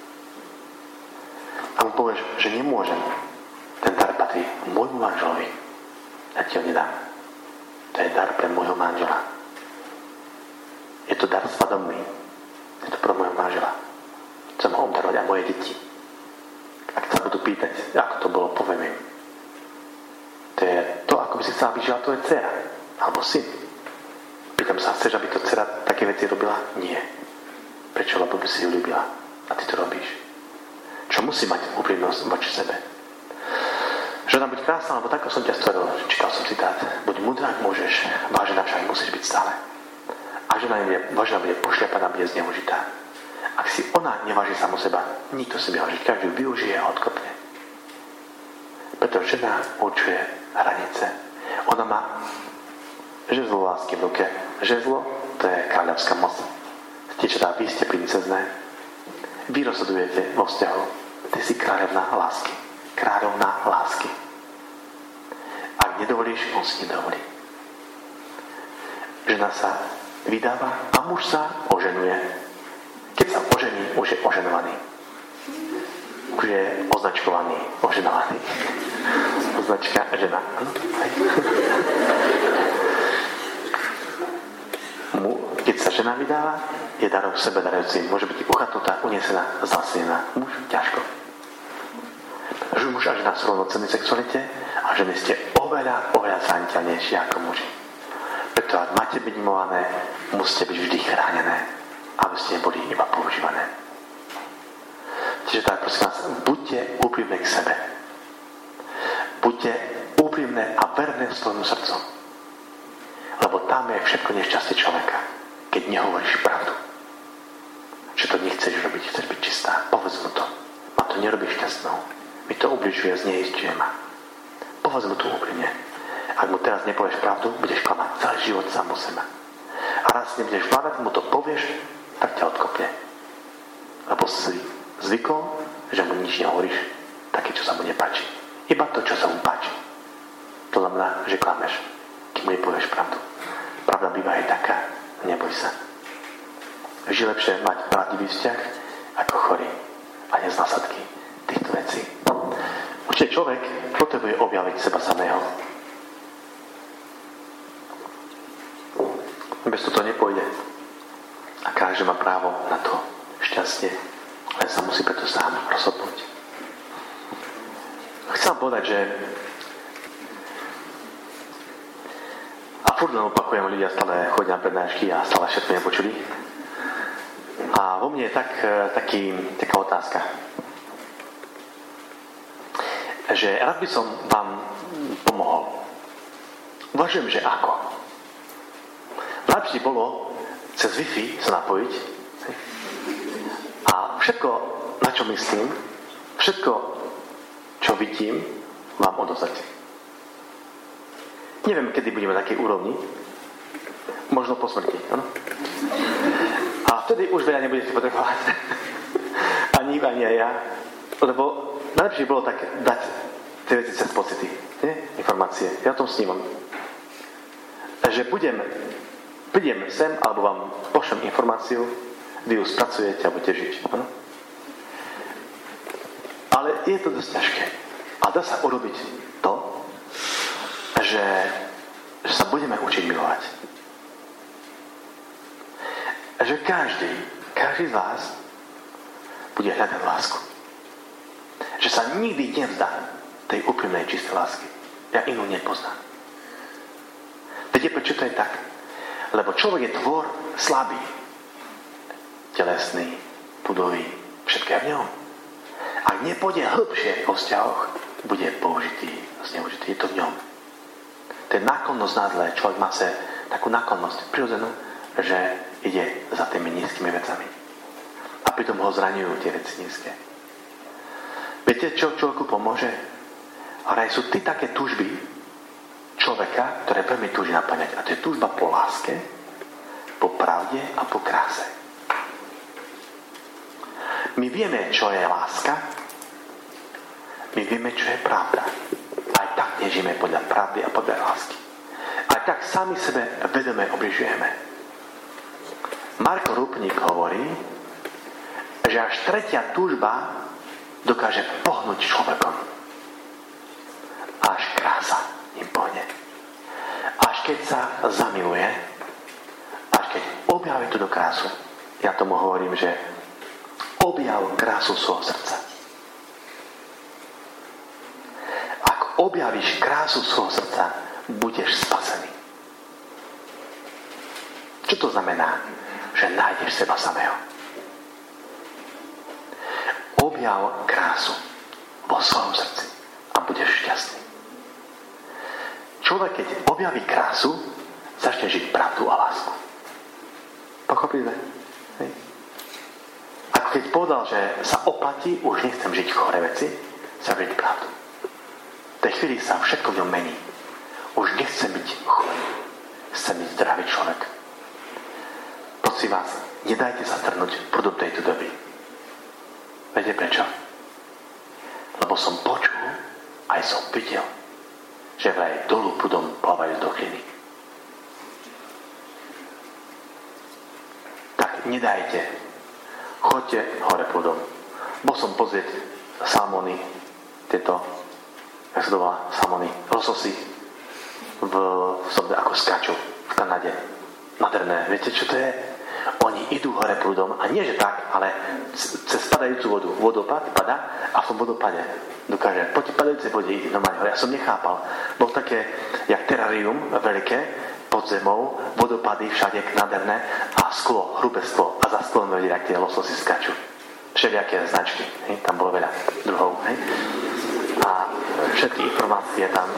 A mu povieš, že nemôžem. Ten dar patrí môjmu manželovi. Ja ti ho nedám. To je dar pre môjho manžela. Je to dar svadobný. Je to pre môjho manžela. Chcem ho obdarovať a moje deti. Ak sa budú pýtať, ako to bolo, poviem im. To je to, ako by si chcela, aby žila tvoja dcera. Alebo syn. Pýtam sa, chceš, aby to dcera také veci robila? Nie. Prečo? Lebo by si ju ľúbila. A ty to robíš. Čo musí mať úprimnosť voči sebe. Žena, buď krásna, lebo tako som ťa stvoril. Čítal som citát. Buď múdra, ak môžeš. Vážená však musíš byť stále. A žena bude pošľapaná, bude zneužitá. Ak si ona neváži samu seba, nikto si neváži. Každý využije a odkopne. Preto žena určuje hranice. Ona má žezlo lásky v ruke. Žezlo, to je kráľovská moc. Dievčatá, vy ste princezné. Vy rozhodujete vo vzťahu. Ty si kráľovná lásky. Kráľovná lásky. Ak nedovolíš, on si nedovolí. Žena sa vydáva a muž sa oženuje. Keď sa ožení, už je oženovaný. Už je označkovaný, oženovaný. Označka žena. Keď sa žena vydáva, je darom sebe darujúcim. Môže byť uchatnutá, unesená, zasnená. Muž ťažko. Muž a žena sú rovnocenní sexualite a ženy ste oveľa zraniteľnejšie ako muži. Preto ak máte byť milované, musíte byť vždy chránené, aby ste neboli iba používané. Čiže tak, prosím vás, buďte úprimné k sebe. Buďte úprimné a verné svojmu srdcu. Lebo tam je všetko nešťastie človeka, keď nehovoríš pravdu. Že to nechceš robiť, chceš byť čistá. Povedz mu to. Ma to nerobí šťastnou. Mi to ubližuje, zneistuje ma. Povedz mu to úprimne. Ak mu teraz nepovieš pravdu, budeš klamať celý život sám o seba. A raz nebudeš vládať, mu to povieš, tak ťa odkopne. Lebo si zvykol, že mu nič nehovoríš, také, čo sa mu nepáči. Iba to, čo sa mu páči. To znamená, že klameš, keď mu nepovieš pravdu. Pravda býva aj taká, neboj sa. Vždy lepšie mať pravdivý vzťah, ako chorý a nie z následky týchto vecí. Určite človek potrebuje objaviť seba samého. Bez toho nepôjde. A každý má právo na to šťastie, len sa musí preto sám rozhodnúť. Chcem povedať, že a furt len opakujem, ľudia stále chodia na prednášky a stále všetko nepočuli. A vo mne je taká otázka, že rád by som vám pomohol. Uvažujem, že ako. Lepšie bolo cez Wi-Fi sa napojiť a všetko, na čo myslím, všetko, čo vidím, vám odovzdať. Neviem, kedy budeme na takej úrovni. Možno po smrti. Ano? A vtedy už veľa nebudete potrebovať. Ani aj ja. Lebo najlepšie bolo tak dať tie veci cez pocity. Nie? Informácie. Ja o tom snívam. Že prídem sem, alebo vám pošlem informáciu, vy ju spracujete a budete žiť. Ano? Ale je to dosť ťažké. A dá sa urobiť to, že sa budeme učiť milovať. A že každý z vás bude hľadať lásku. Že sa nikdy nevzdá tej úprimnej čistej lásky. Ja inú nepoznám. Viete, prečo to je tak? Lebo človek je tvor slabý. Telesný, pudový, všetko je v ňom. Ak nepôjde hlbšie o vzťahoch, bude použitý, zneužitý. Je to v ňom. To je náklonnosť na zlé. Človek má sa takú náklonnosť prirodzenú, že ide za tými nízkymi vecami. A pritom ho zraňujú tie veci nízke. Viete, čo človeku pomôže? Ale sú ty také túžby človeka, ktoré veľmi túži naplňať. A to je túžba po láske, po pravde a po kráse. My vieme, čo je láska. My vieme, čo je pravda. Aj tak nežijeme podľa pravdy a podľa lásky. Aj tak sami sebe vedome obližujeme. Marko Rupník hovorí, že až tretia túžba dokáže pohnúť človekom. Až krása im pohne. Až keď sa zamiluje, až keď objaví túto krásu, ja tomu hovorím, že objav krásu svojho srdca. Ak objavíš krásu svojho srdca, budeš spasený. Čo to znamená? Že nájdeš seba samého. Objav krásu vo svojom srdci a budeš šťastný. Človek, keď objaví krásu, začne žiť pravdu a lásku. Pochopíte? Hej. Ako keď povedal, že sa oplatí, už nechcem žiť chore veci, chcem žiť pravdu. V tej chvíli sa všetko v ňom mení. Už nechcem byť chorý. Chcem byť zdravý človek. Prosím vás, nedajte sa strhnúť prúdom tejto doby. Viete prečo? Lebo som počul, aj som videl, že vraj dolu prúdom plávajú do hliny. Tak nedajte. Choďte hore prúdom. Bol som pozrieť salmóny, tieto, jak sa to volá, salmóny, lososy v sobe, ako skáču v Kanade. Nádherné. Viete, čo to je? Oni idú hore prúdom a nie, že tak, ale cez padajúcu vodu. Vodopád padá a v tom vodopade dokáže proti padajúcej vode ísť normálne hore. Ja som nechápal. Bolo také, jak terarium veľké, pod zemou, vodopady všade nádherné a sklo, hrubé sklo. A za sklom vedeli, ak tie lososy skačú. Všelijaké značky. Hej? Tam bolo veľa druhov. Hej? A všetky informácie tam.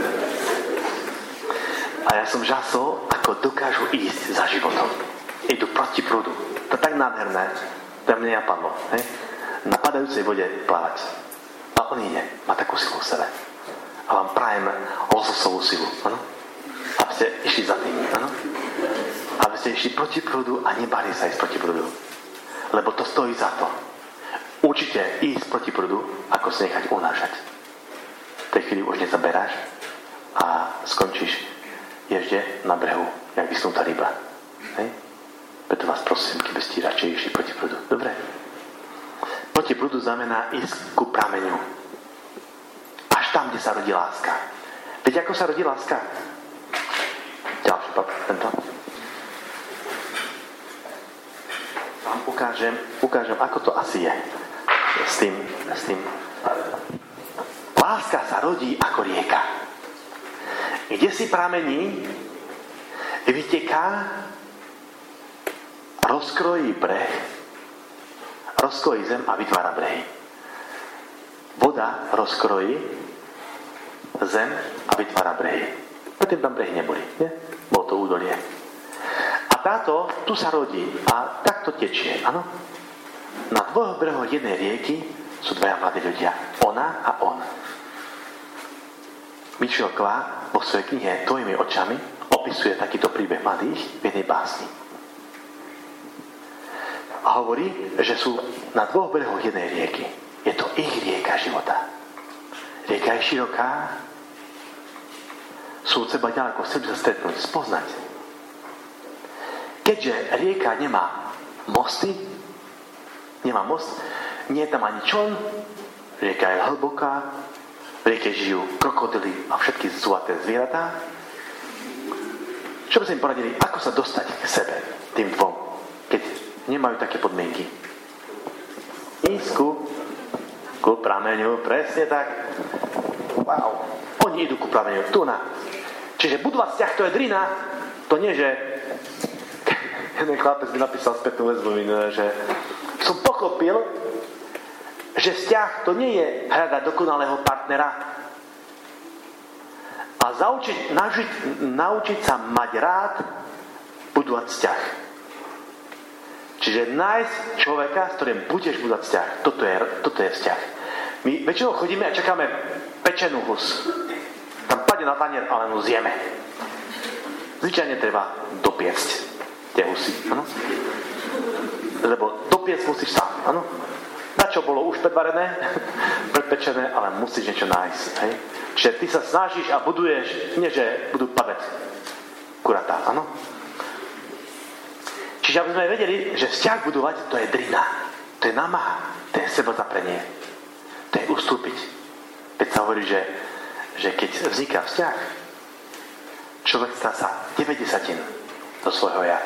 A ja som žasol, ako dokážu ísť za životom. Idú proti prúdu. To je tak nádherné. To mne napadlo. Hej? Na padajúcej vode plávať. A on ide. Má takú silu v sebe. A vám prajem lososovú silu. Ano? Aby ste išli za tým. Ano? Aby ste išli proti prúdu a nebali sa ísť proti prúdu. Lebo to stojí za to. Určite ísť proti prúdu, ako sa nechať unášať. V tej chvíli už nezaberáš a skončíš ježde na brehu, jak vysnutá ryba. Hej? Preto vás prosím, keby ste radšej išli proti prúdu. Dobre? Proti prúdu znamená ísť ku prameňu. Až tam, kde sa rodí láska. Viete, ako sa rodí láska? Ďalší tento. Vám ukážem, ako to asi je. S tým. Láska sa rodí ako rieka. Kde si pramení, vyteká, rozkrojí breh, rozkrojí zem a vytvára brehy. Voda rozkrojí zem a vytvára brehy. Predtým tam brehy neboli, nie? Bolo to údolie. A táto tu sa rodí a takto tečie, áno? Na dvoch brehoch jednej rieky sú dvaja mladí ľudia. Ona a on. Michel Kva vo svojej knihe Tvojimi očami opisuje takýto príbeh mladých v jednej básni. A hovorí, že sú na dvoch brehoch jednej rieky. Je to ich rieka života. Rieka je široká, sú od seba ďaleko, chceli sa stretnúť, spoznať. Keďže rieka nemá mosty, nie je tam ani čln, rieka je hlboká, v rieke žijú krokodily a všetky zlaté zvieratá. Čo by sme im poradili, ako sa dostať k sebe, tým dvom keď nemajú také podmienky. Ísť ku prameňu, presne tak. Wow. Oni idú ku prameňu, tu na. Čiže budovať vzťah, to je drina. To nie, že jeden chlapec mi napísal spätnú väzbu, že som pochopil, že vzťah to nie je hľadať dokonalého partnera a naučiť sa mať rád budovať vzťah. Čiže nájsť človeka, s ktorým budeš budovať vzťah. Toto je vzťah. My väčšinou chodíme a čakáme pečenú hus. Tam padne na tanier, ale mu zjeme. Zvyčajne treba dopiecť tie husy. Ano? Lebo dopiecť musíš sám. Ano? Na čo bolo už predvarené, predpečené, ale musíš niečo nájsť. Hej? Čiže ty sa snažíš a buduješ, nie že budú padať kuratá. Áno? Čiže aby sme vedeli, že vzťah budovať, to je drina. To je námaha. To je sebazaprenie. To je ustúpiť. Veď sa hovorí, že keď vzniká vzťah, človek stráca 90 do svojho ja.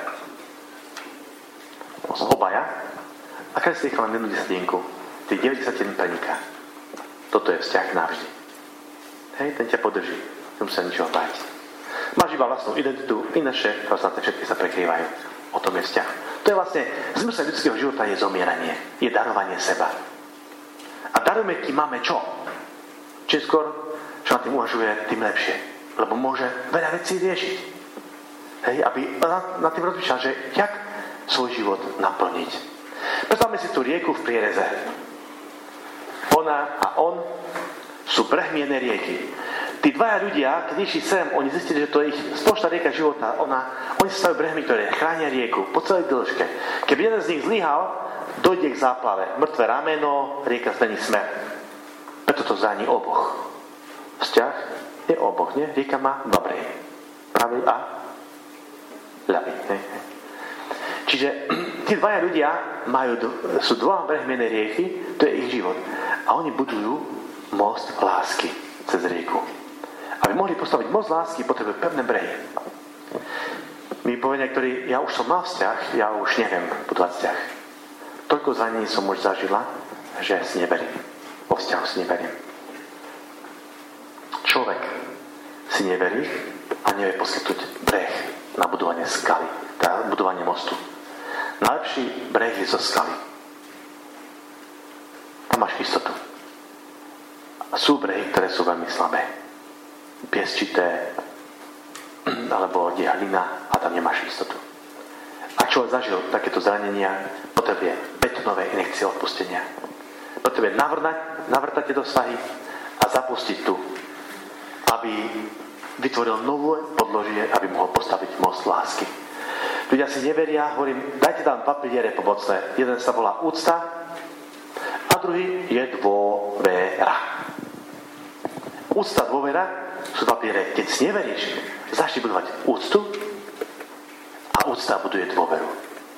Som obaja a každý si nechal len 1 desatinku. Tých 90 preniká. Toto je vzťah navždy. Hej, ten ťa podrží. Nemusí sa ničoho báť. Máš iba vlastnú identitu, inače vlastne všetky sa prekrývajú. O tom je vzťah. To je vlastne zmysel ľudského života je zomieranie. Je darovanie seba. A darujeme, kým máme čo? Čím skôr, čo na tým uvažuje, tým lepšie. Lebo môže veľa vecí riešiť. Hej, aby na tým rozmýšľal, že jak svoj život naplniť. Predstavme si tú rieku v priereze. Ona a on sú brehmi jednej rieky. Tí dvaja ľudia, keď išli sem, oni zistili, že to je ich spoločná rieka života. Oni sa stajú brehmi, ktoré chránia rieku po celej dĺžke. Keby jeden z nich zlyhal, dojde k záplave. Mŕtve rameno, rieka zmení smer. Preto to zraní oboch. Vzťah je oboch, nie? Rieka má dva brehy. Pravý a ľavý. Čiže tí dvaja ľudia sú dva brehmi jednej rieky, to je ich život. A oni budujú most lásky cez rieku. Aby mohli postaviť most lásky, potrebujú pevné brehy. My povedia, ktorí, ja už som mal vzťah, ja už neviem budovať vzťah. Toľko zranení som už zažila, že si neverím. Vo vzťahu si neverím. Človek si neverí a nevie poskytnúť breh na budovanie skaly, teda budovanie mostu. Najlepší breh je zo skaly. Tam máš istotu. Sú brehy, ktoré sú veľmi slabé. Piesčité, alebo kde hlina a tam nemáš istotu. A človek zažil takéto zranenia, potrebuje betonové injekcie odpustenia. Potrebuje navrtať tieto svahy a zapustiť tu, aby vytvoril nové podložie, aby mohol postaviť most lásky. Ľudia si neveria, hovorím, dajte tam dva piliere pomocné. Jeden sa volá úcta a druhý je dôvera. Úcta, dôvera sú dva piliere. Keď si neveríš, začni budovať úctu a úcta buduje dôveru.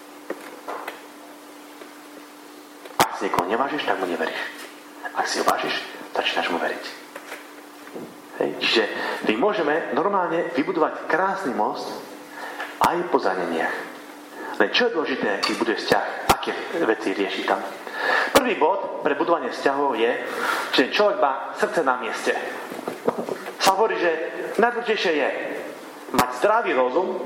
Ak si niekoho nevážiš, tak mu neveríš. Ak si ho vážiš, začínaš mu veriť. Hej. Čiže my môžeme normálne vybudovať krásny most aj po zraneniach. Len čo je dôležité, keď buduje vzťah, aké veci rieši tam. Prvý bod pre budovanie vzťahov je, že človek má srdce na mieste. Sa hovorí, že najdôležitejšie je mať zdravý rozum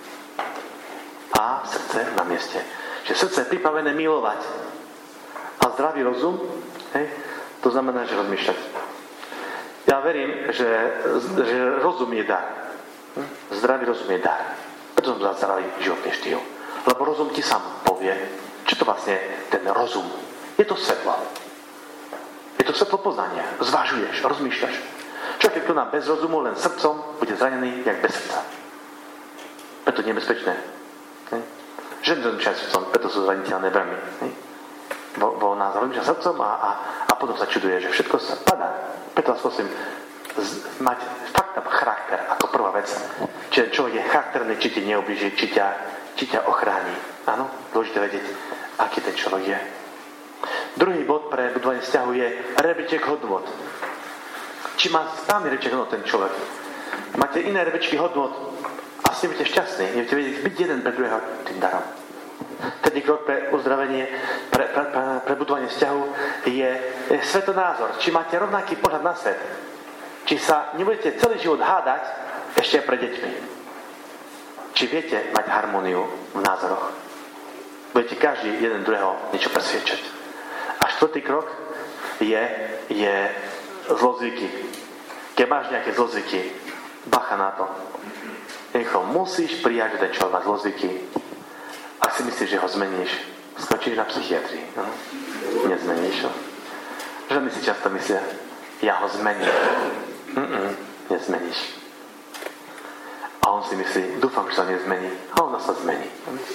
a srdce na mieste. Že srdce je pripravené milovať. A zdravý rozum, hej, to znamená, že rozmýšľať. Ja verím, že rozum je dar. Zdravý rozum je dar. Preto som za zdravý životný štýl. Lebo rozum ti sám povie, čo to vlastne ten rozum. Je to svetlo. Je to svetlo poznania. Zvažuješ, rozmýšľaš. Človek, keď koná bez rozumu, len srdcom, bude zranený, jak bez srdca. Preto je nebezpečné. Ženy rozmýšľajú srdcom, preto sú zraniteľné veľmi. Bo nás rozmýšľa srdcom a potom sa čuduje, že všetko sa padá. Preto vás prosím, mať fakt charakter ako prvá vec. Čiže človek je charakterný, či ti neublíži, či ťa ochráni. Áno, dôležité vedieť, aký ten človek je. Druhý bod pre budovanie vzťahu je rebríček hodnôt. Či má správny rebríček hodnôt ten človek. Máte iné rebríčky hodnôt a s tým budete šťastní. Nebudete vedieť byť jeden pre druhého tým darom. tretí krok pre uzdravenie, pre budovanie vzťahu je svetonázor. Či máte rovnaký pohľad na svet. Či sa nebudete celý život hádať ešte aj pred deťmi. Či viete mať harmóniu v názoroch. Budete každý jeden druhého niečo presviečať. A štvrtý krok je zlozvyky. Keď máš nejaké zlozvyky, bacha na to. Musíš prijať, že ten človek má zlozvyky. Ak si myslíš, že ho zmeníš, skočíš na psychiatrii. No? Nezmeníš ho. Ženy si často myslia, ja ho zmením. Nezmeníš. A on si myslí, dúfam, že sa nezmení. A ona sa zmení.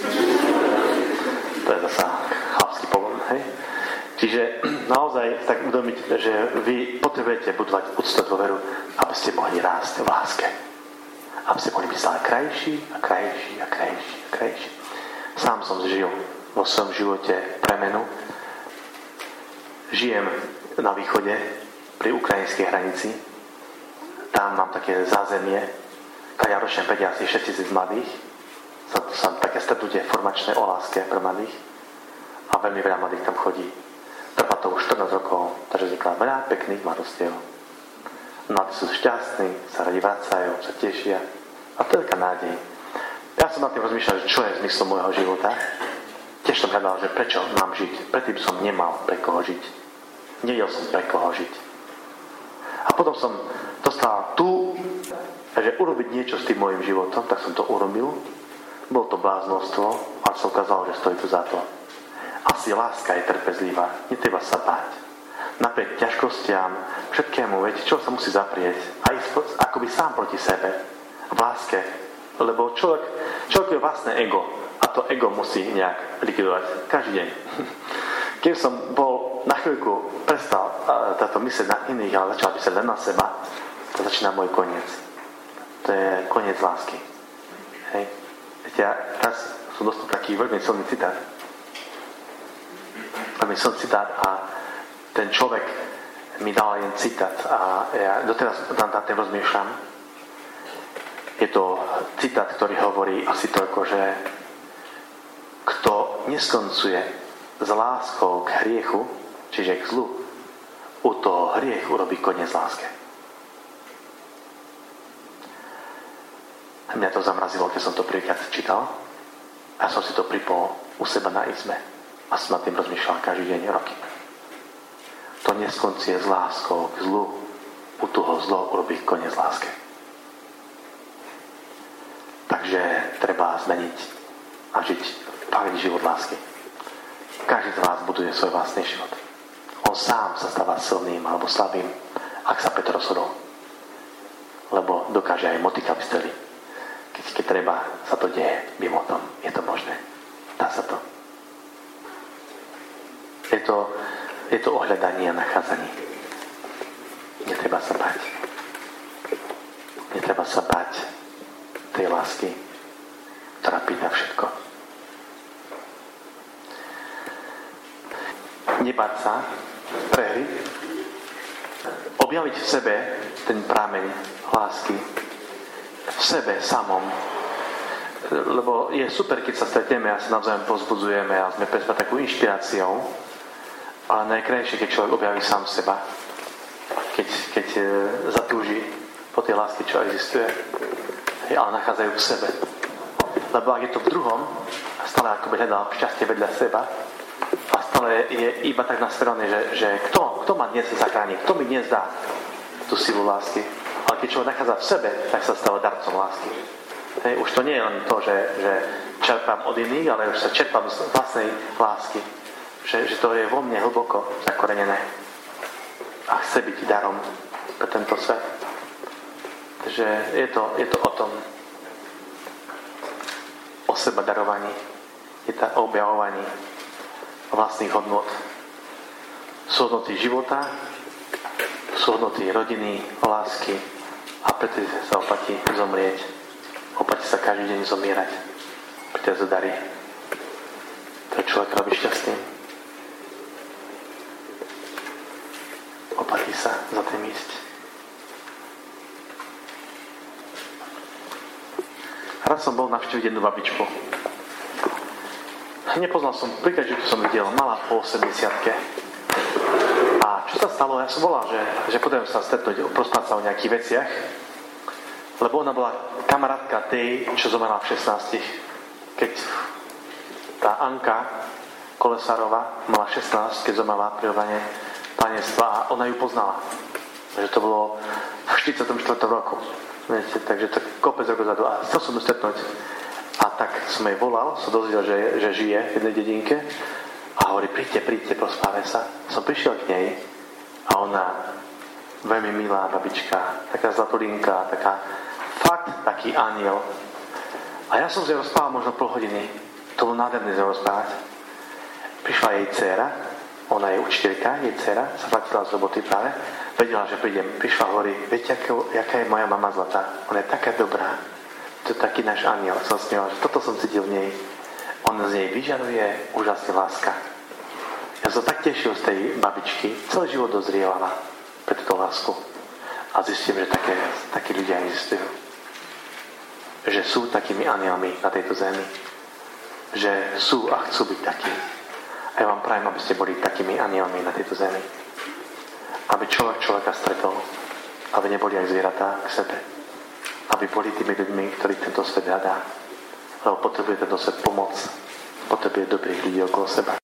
To je zasa chlapský pogled, hej? Čiže naozaj tak uvedomiť, že vy potrebujete budovať úctu a dôveru, aby ste mohli rásť v láske. Aby ste mohli byť stále krajší a krajší a krajší a krajší. Sám som žil vo svojom živote premenu. Žijem na východe, pri ukrajinskej hranici. Tam mám také zázemie, keď ja ročne vedia asi 6 000 mladých. Som také stretnutie formačné o láske pre mladých. A veľmi veľa mladých tam chodí. Trvá to už 14 rokov, takže vznikla veľa pekných mladostiev. Mladí sú šťastní, sa radi vracajú, sa tešia. A to je taká nádej. Ja som nad tým rozmýšľal, že čo je zmysl môjho života. Tiež som hľadal, že prečo mám žiť. Predtým som nemal pre koho žiť. Nevedel som pre koho žiť. A potom som dostal tu, že urobiť niečo s tým môjim životom, tak som to urobil. Bolo to bláznostvo, ale som ukázal, že stojí to za to. Asi láska je trpezlivá, netreba sa báť. Napriek ťažkostiam, všetkému, viete, čo sa musí zaprieť. A ísť akoby sám proti sebe. V láske. Lebo človek je vlastné ego. A to ego musí nejak likvidovať. Každý deň. Keď som bol na chvíľku prestal táto myslieť na iných, ale začal myslieť len na seba, to začína môj koniec. To je koniec lásky. Hej. Viete, ja teraz som dostal taký veľmi silný citát. Veľmi silný citát a ten človek mi dal jeden citát a ja doteraz nad tým rozmýšľam. Je to citát, ktorý hovorí asi toľko, že kto neskoncuje s láskou k hriechu, čiže k zlu, u toho hriechu robí koniec láske. A mňa to zamrazilo, keď som to prvýkrát čítal a som si to pripol u seba na izbe a som nad tým rozmýšľal každý deň roky. To neskoncuje s láskou k zlu, u toho zlo urobí koniec láske. Takže treba zmeniť a žiť fakt život lásky. Každý z vás buduje svoj vlastný život. On sám sa stáva silným alebo slabým, ak sa Petr rozhodol. Lebo dokáže aj motika vystreliť. Keď treba, sa to deje mimo tom. Je to možné. Dá sa to. Je to ohľadanie a nachádzanie. Netreba sa báť. Netreba sa báť tej lásky, ktorá pýta všetko. Nebáť sa prehry, objaviť v sebe ten prameň lásky, v sebe samom. Lebo je super, keď sa stretneme a sa navzájom povzbudzujeme a sme pre seba takou inšpiráciou, ale najkrajšie, keď človek objaví sám seba, keď zatúži po tej láske, čo existuje, ale nachádzajú v sebe. Lebo ak je to v druhom, stále akoby hľadal šťastie vedľa seba a stále je iba tak nastavený, že kto ma dnes zachráni, kto mi dnes dá tú silu lásky. Ale keď človek nachádza v sebe, tak sa stáva darcom lásky. Hej, už to nie je len to, že čerpám od iných, ale už sa čerpám z vlastnej lásky. Že to je vo mne hlboko zakorenené a chce byť darom pre tento svet. Takže je to o tom, o seba darovaní, je to o objavovaní vlastných hodnot. Sú hodnoty života, sú hodnoty rodiny, lásky a preto sa oplatí zomrieť. Oplatí sa každý deň zomierať. Preto sa darí. To človek robí šťastný. Oplatí sa za tým ísť. Raz som bol navštíviť jednu babičku. Nepoznal som, pri každej som videl, mala po 80-ke. A čo sa stalo? Ja som volal, že potrebujem sa stretnúť, prospať sa o nejakých veciach, lebo ona bola kamarátka tej, čo zomrela v 16. Keď tá Anka Kolesárová mala 16, keď zomrela pri obrane panenstva a ona ju poznala. Takže to bolo v 44. roku. Viete, takže to kopec rokov dozadu. A chcel som ju stretnúť. A tak som jej volal, som dozvedel, že žije v jednej dedinke a hovorí, príďte, prospáme sa. Som prišiel k nej a ona veľmi milá babička, taká zlatolinka, taký aniel. A ja som s ňou rozprával možno pol hodiny. To bolo nádherné s ňou rozprávať. Prišla jej dcéra, ona je učiteľka, jej dcéra sa vrátila z roboty práve, vedela, že prídem. Prišla a hovorí, viete, aká je moja mama zlatá? Ona je taká dobrá. To je taký náš aniel. Som smiel, že toto som cítil v nej. On z nej vyžaruje úžasne láska. Ja som tak tešil z tej babičky, celý život dozrievala pre túto lásku. A zistím, že takí ľudia existujú. Že sú takými anielmi na tejto zemi. Že sú a chcú byť takí. A ja vám prajem, aby ste boli takými anielmi na tejto zemi. Aby človeka stretol. Aby neboli aj zvieratá k sebe. Aby boli tými ľuďmi, ktorí tento svet hľadá. Lebo potrebuje tento svet pomoc. Potrebuje dobrých ľudí okolo seba.